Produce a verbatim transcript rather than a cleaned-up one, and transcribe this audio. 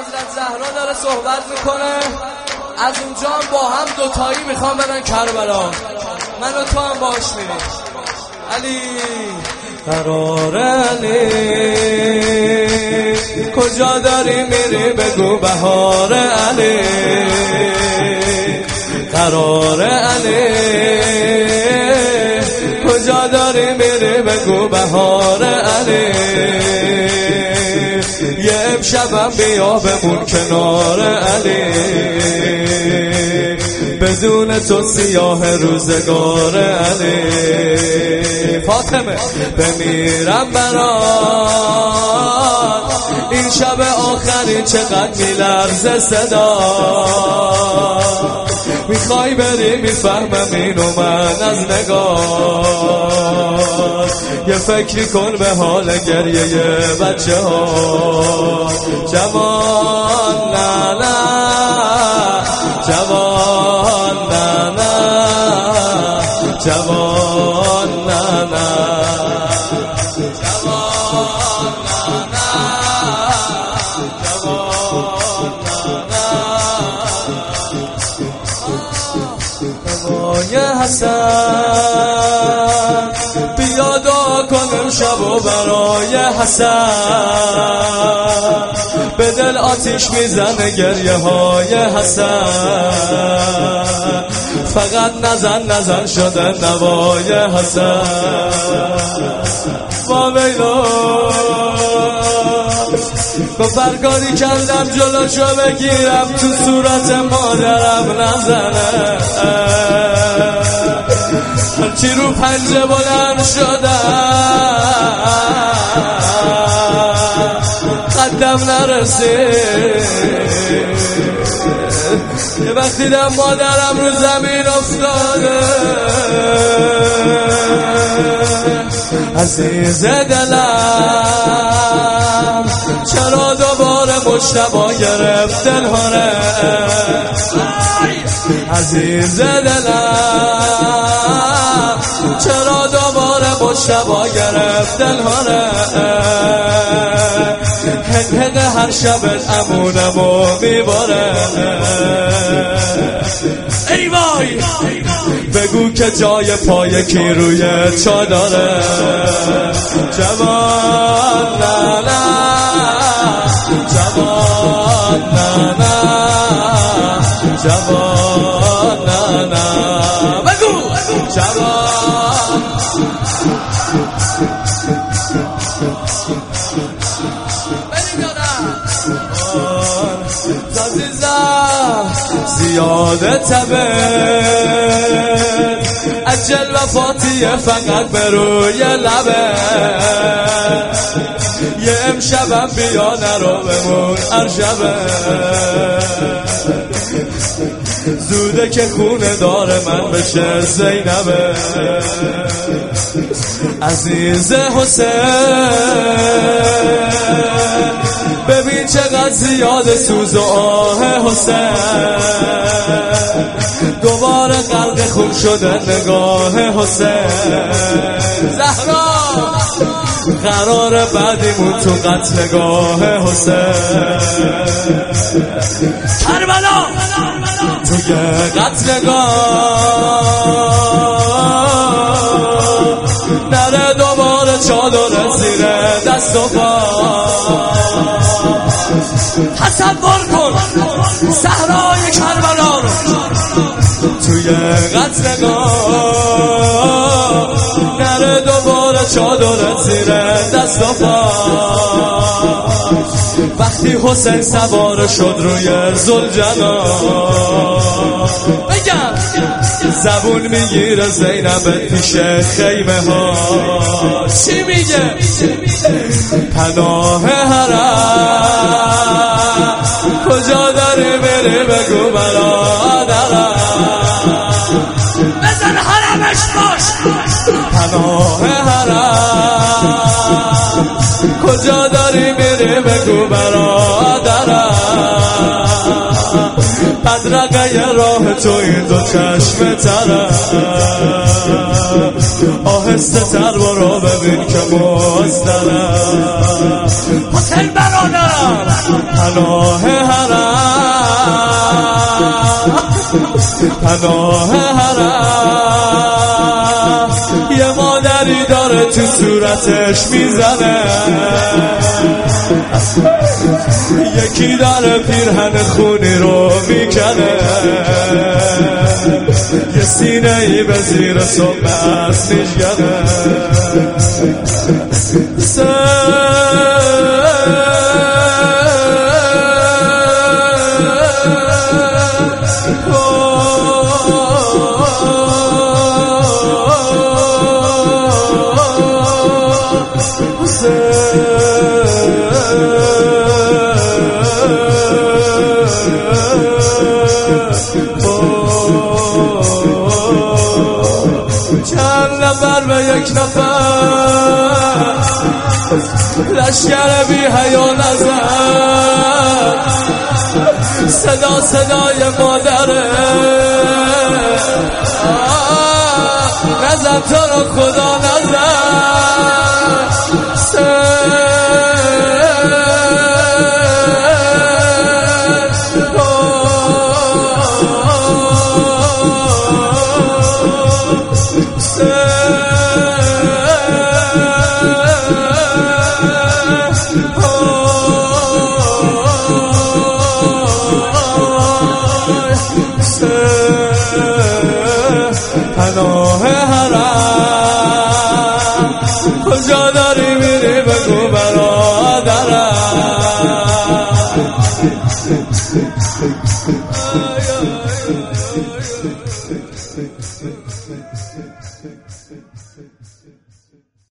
حضرت زهرا داره صحبت میکنه، از اونجا هم با هم دوتایی میخوام برن کربلا، من و تو هم باش میریم. علی قرار علی کجا داری میری بگو بهار علی، قرار علی کجا داری میری بگو بهار علی، یه امشبم بیا بمون کنار علی، بدون تو سیاه روزگار علی. فاطمه بمیرم برات این شب آخری چقدر میلرزه صدا، میخوای بری میفهمم اینو من از نگاه، یه فکری کن به حال گریه بچه ها. جوان نه نه جوان نه نه جوان نه نه جوان نه نه حسن بیا دعا کنم شب و برای حسن، به دل آتیش میزنه گریه های حسن، فقط نزن نزن شده نوای حسن. ما بیلو با برگاری کردم جلوشو بگیرم تو صورت مادرم نزنه، هرچی رو پنجه بلند شدم قدم نرسید، یه وقت دیدم مادرم رو زمین افتاده. عزیز دلم چرا دوباره مجتبا گرفت دلهاره، عزیز دلم چرا دوباره مجتبا گرفت دلهاره، هنگ هنگ هر شب امونمو میباره. ای وای بگو که جای پای کی روی چادره، جوان نه نه جوان نه نه جوان نه نه بگو جوان. زیاده تبه اجل وفاتیه فقط به روی لبه، یه امشبم بیا نرو بمون عرشبه، زوده که خونه داره من بشه زینبه. عزیز حسین ببین چقدر زیاد سوز و آه حسین، دوباره غرق خون شده نگاه حسین. زهرا قرار بعدیمون تو قتلگاه حسین، کربلا توی قتلگاه نره دوباره چادر زیر دست و پا. تصور کن صحرای کربلا رو توی قتلگاه، نره دوباره چادر زیر دست و پا. وقتی حسین سوار شد روی ذوالجلال، بگم زبون میگیره زینب پیش خیمه ها، چی میگه؟ پناه حرم کجا داری بری بگو برادرم، بزن حرمش باش. پناه حرم کجا داری بری بگو برادرم، بدرقه راه تو این دو چشم طرف. آهسته تر برو ببین که مزدرم حسین برادرم پناه حرم پناه حرم یه مادری داره تو صورتش میزنه یکی داره پیرهن خونی رو میکنه یه سینه ای به زیر سمت میشگنه چند نفر به یک نفر لشکر بی حیا نزد صدا صدای مادره نزد تو رو خدا نزد پناه حرم کجا داری میری بگو برام